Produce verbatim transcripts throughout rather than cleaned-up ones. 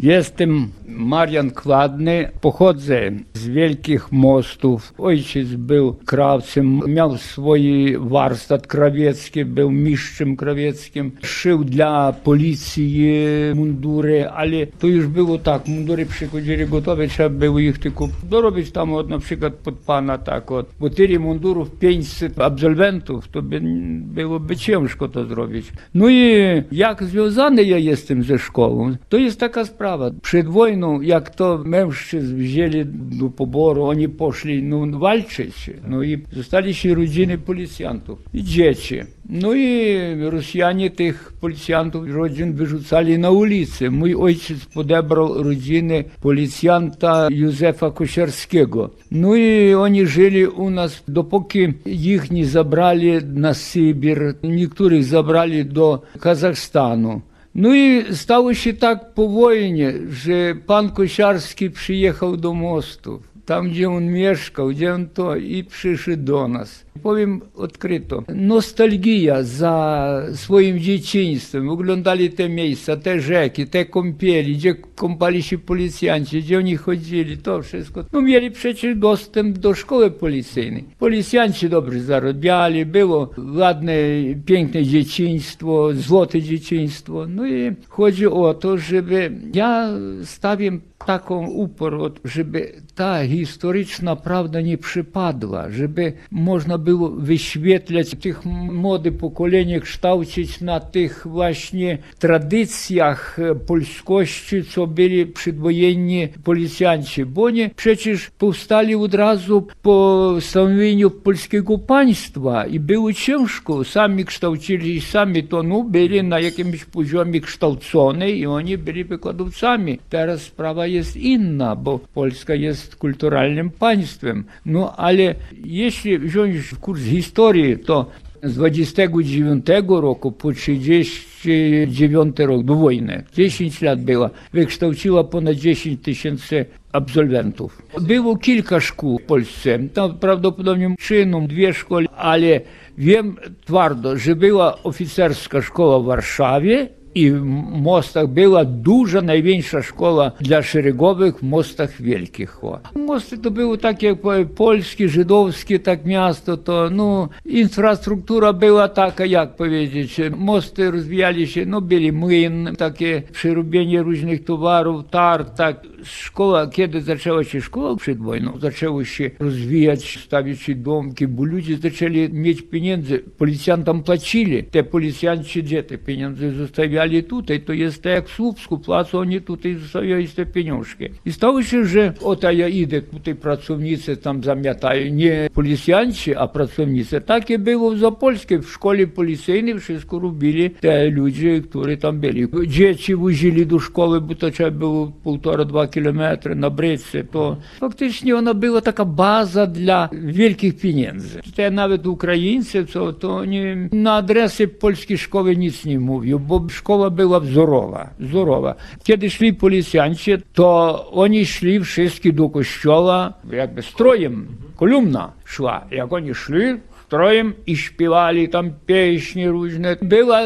Jestem Marian Kładny, pochodzę z Wielkich Mostów. Ojciec był krawcem, miał swój warsztat krawiecki, był mistrzem krawieckim. Szył dla policji mundury, ale to już było tak, mundury przychodzili gotowe, trzeba było ich tylko dorobić tam od, na przykład pod pana tak od. Bo tyle mundurów, pięćset absolwentów, to by byłoby ciężko to zrobić. No i jak związany ja jestem ze szkołą, to jest taka sprawa. Przed wojną, jak to mężczyzn wzięli do poboru, oni poszli no, walczyć. No i zostali się rodziny policjantów i dzieci. No i Rosjanie tych policjantów rodzin wyrzucali na ulicę. Mój ojciec podebrał rodziny policjanta Józefa Kosiarskiego. No i oni żyli u nas, dopóki ich nie zabrali na Sybir. Niektórych zabrali do Kazachstanu. No i stało się tak po wojnie, że pan Kosiarski przyjechał do Mostów. Tam, gdzie on mieszkał, gdzie on to, i przyszedł do nas. Powiem odkryto, nostalgia za swoim dzieciństwem. Oglądali te miejsca, te rzeki, te kąpieli, gdzie kąpali się policjanci, gdzie oni chodzili, to wszystko. No mieli przecież dostęp do szkoły policyjnej. Policjanci dobrze zarabiali, było ładne, piękne dzieciństwo, złote dzieciństwo. No i chodzi o to, żeby ja stawiam taką upór, żeby ta historyczna prawda nie przypadła, żeby można było wyświetlać tych młode pokolenie, kształcić na tych właśnie tradycjach polskości, co byli przedwojenni policjanci. Bo oni przecież powstali od razu po stanowieniu polskiego państwa i było ciężko. Sami kształcili, sami to no, byli na jakimś poziomie kształcone i oni byli wykładowcami. Teraz sprawa jest inna, bo Polska jest kulturalnym państwem. No ale jeśli wziąć kurs historii, to z dwudziestego dziewiątego roku po trzydziesty dziewiąty rok do wojny, dziesięć lat była, wykształciła ponad dziesięć tysięcy absolwentów. Było kilka szkół w Polsce, tam prawdopodobnie czyną dwie szkoły, ale wiem twardo, że była oficerska szkoła w Warszawie, i w Mostach była duża, największa szkoła dla szeregowych w Mostach Wielkich. Mosty to było takie jak polskie, żydowskie, tak miasto, to no, infrastruktura była taka, jak powiedzieć, mosty rozwijali się, no byli młyn, takie przerobienie różnych towarów, targ, tak. Szkoła, kiedy zaczęła się szkoła przed wojną, zaczęło się rozwijać, stawiać się domki, bo ludzie zaczęli mieć pieniądze, policjantom płacili, te policjanci gdzie te pieniądze zostawiali tutaj, to jest tak jak w Słupsku, płacą, oni tutaj zostawiają te pieniążki. I stało się, że oto ja idę, tutaj pracownicy tam zamiatają, nie policjanci, a pracownicy. Takie było w Zapolskie, w szkole policyjnej wszystko robili te ludzie, którzy tam byli. Dzieci wozili do szkoły, bo to trzeba było półtora, dwa kilometry na bryczce, to faktycznie ona była taka baza dla wielkich pieniędzy. Te nawet Ukraińcy, co, to oni na adresy polskiej szkoły nic nie mówią, bo szkoła była wzorowa, wzorowa. Kiedy szli policjanci, to oni szli wszyscy do kościoła, jakby strojem, kolumna szła. Jak oni szli, strojem i śpiewali tam pieśni różne. Była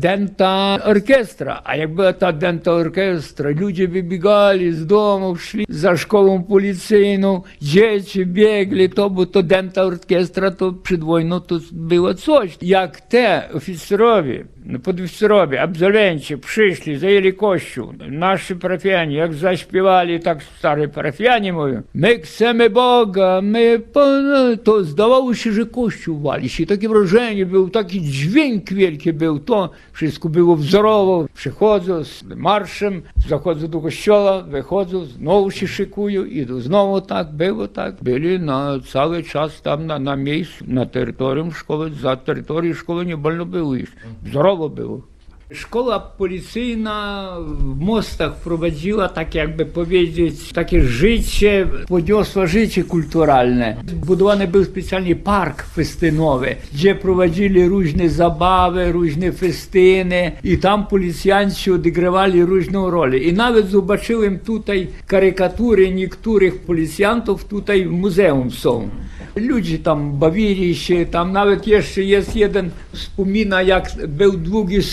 dęta orkiestra, a jak była ta dęta orkiestra, ludzie wybiegali z domu, szli za szkołą policyjną, dzieci biegli, to bo to dęta orkiestra, to przed wojną to było coś. Jak te oficerowie, podoficerowie, absolwenci przyszli, zajęli kościół, nasi parafianie, jak zaśpiewali, tak stare parafianie mówią, my chcemy Boga, my, to zdawało się, że kościół wali się, takie wrażenie było, taki dźwięk wielki był, to wszystko było wzorowo, przychodzą z marszem, zachodzą do kościoła, wychodzą, znowu się szykują, idą, znowu tak było, tak, byli na cały czas tam na, na miejscu, na terytorium szkoły, za terytorium szkoły nie wolno było iść, wzorowo było. Szkoła policyjna w Mostach wprowadziła, tak jakby powiedzieć, takie życie, podniosła życie kulturalne. Zbudowany był specjalnie park festynowy, gdzie prowadzili różne zabawy, różne festyny i tam policjanci odegrywali różną rolę. I nawet zobaczyłem tutaj karykatury niektórych policjantów, tutaj w muzeum są. Ludzie tam bawili się, tam nawet jeszcze jest jeden, wspomina jak był długi słup,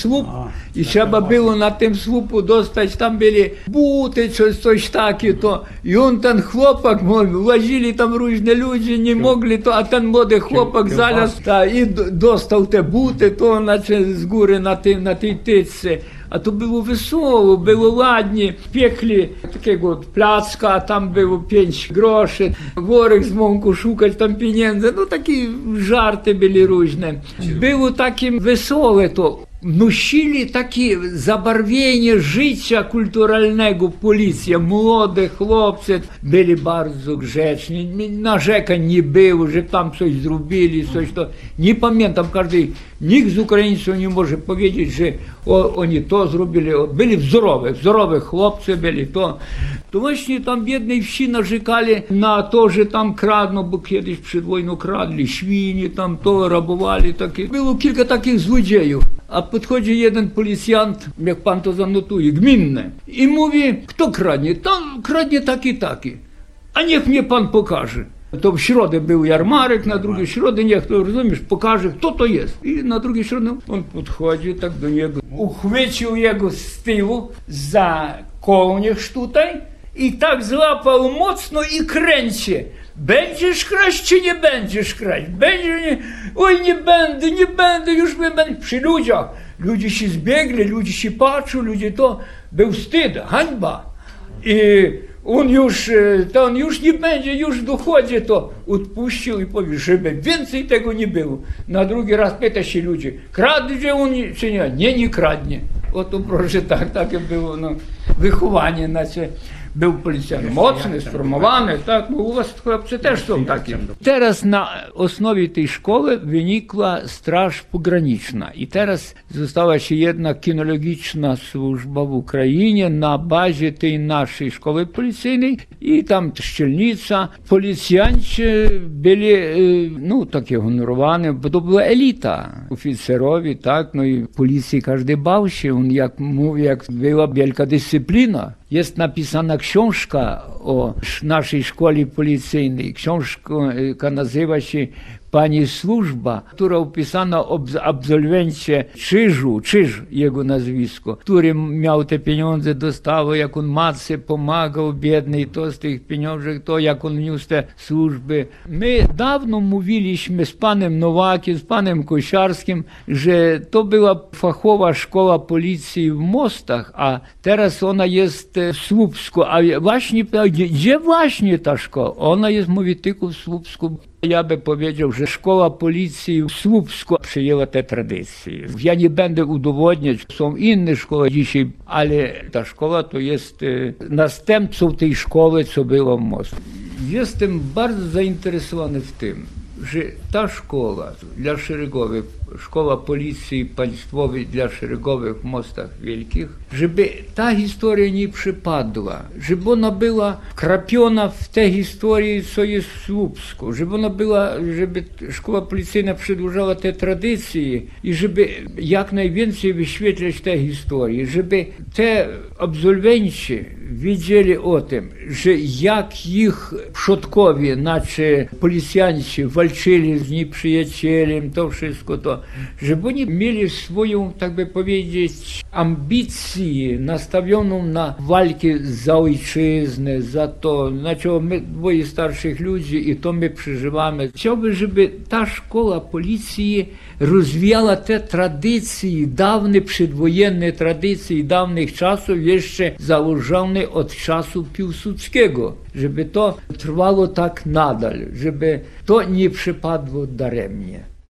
i trzeba było na tym słupu dostać, tam byli buty, coś, coś takie, to i on, ten chłopak, łazili tam różne ludzie, nie mogli, to, a ten młody chłopak zalazł ta, i dostał te buty, to znaczy z góry na, tym, na tej tyczce. A to było wesoło, było ładnie. Piekli takiego placka, a tam było pięć groszy, worek z mąką szukać tam pieniędzy. No takie żarty były różne. Było takie wesołe to. Nosili takie zabarwienie życia kulturalnego policja. Młode chłopcy byli bardzo grzeczni. Narzekań nie było, że tam coś zrobili, coś to. Nie pamiętam, każdy, nikt z Ukraińców nie może powiedzieć, że o, oni to zrobili. Byli wzorowe, wzorowe chłopcy byli to. To właśnie tam w biednej wsi narzekali na to, że tam kradną, bo kiedyś przed wojną kradli świnie, tam to rabowali takie. Było kilka takich złodziejów. A podchodzi jeden policjant, jak pan to zanotuje, gminny, i mówi, kto kradnie? Tam kradnie taki, taki. A niech mnie pan pokaże. To w środę był jarmarek, na drugiej środę, niech to, rozumiesz, pokaże, kto to jest. I na drugiej środę on podchodzi tak do niego, uchwycił jego z tyłu za kołnierz tutaj i tak złapał mocno i kręci. Będziesz kraść, czy nie będziesz kraść? Będziesz, nie... Oj, nie będę, nie będę, już nie będę. Przy ludziach. Ludzie się zbiegli, ludzie się patrzą, ludzie to. Był wstyd, hańba. I on już, to on już nie będzie, już dochodzi to. Odpuścił i powie, żeby więcej tego nie było. Na drugi raz pyta się ludzi, kradnie on czy nie? Nie, nie kradnie. Oto proszę, tak, takie było no, wychowanie, znaczy. Był policjant mocny, sformowany, tak, bo u was chłopcy też są takie. Teraz na osnowie tej szkoły wynikła Straż Pograniczna i teraz została się jedna kinologiczna służba w Ukrainie na bazie tej naszej szkoły policyjnej i tam szczelnica. Policjanci byli, no, takie honorowane, bo to była elita. Oficerowie, tak, no i policji każdy bał się, on jak mówi, jak była wielka dyscyplina. Jest napisana książka o naszej szkole policyjnej. Książka nazywa się Pani Służba, która opisana o absolwencie Czyżu, Czyż jego nazwisko, który miał te pieniądze, dostawał, jak on matce pomagał biednej, to z tych pieniążek, to jak on niósł te służby. My dawno mówiliśmy z panem Nowakiem, z panem Kosiarskim, że to była fachowa szkoła policji w Mostach, a teraz ona jest w Słupsku. A właśnie, gdzie właśnie ta szkoła? Ona jest, mówi, tylko w Słupsku. Ja bym powiedział, że szkoła policji w Słupsku przyjęła te tradycje. Ja nie będę udowodniać, są inne szkoły dzisiaj, ale ta szkoła to jest następcą tej szkoły, co była w Moskwie. Jestem bardzo zainteresowany w tym, że ta szkoła dla szeregowych, szkoła policji państwowej dla szeregowych w Mostach Wielkich, żeby ta historia nie przypadła, żeby ona była krapiona w tej historii, co jest w Słupsku, żeby ona była, żeby szkoła policyjna przedłużała te tradycje i żeby jak najwięcej wyświetlać te historie, żeby te absolwenci wiedzieli o tym, że jak ich przodkowie, znaczy policjanci walczyli z nieprzyjacielem, to wszystko to, żeby oni mieli swoją, tak by powiedzieć, ambicję nastawioną na walkę za ojczyznę, za to, znaczy my dwoje starszych ludzi i to my przeżywamy. Chciałbym, żeby ta szkoła policji rozwijała te tradycje, dawne przedwojenne tradycje dawnych czasów, jeszcze założone od czasu Piłsudskiego, żeby to trwało tak nadal, żeby to nie przypadło daremnie.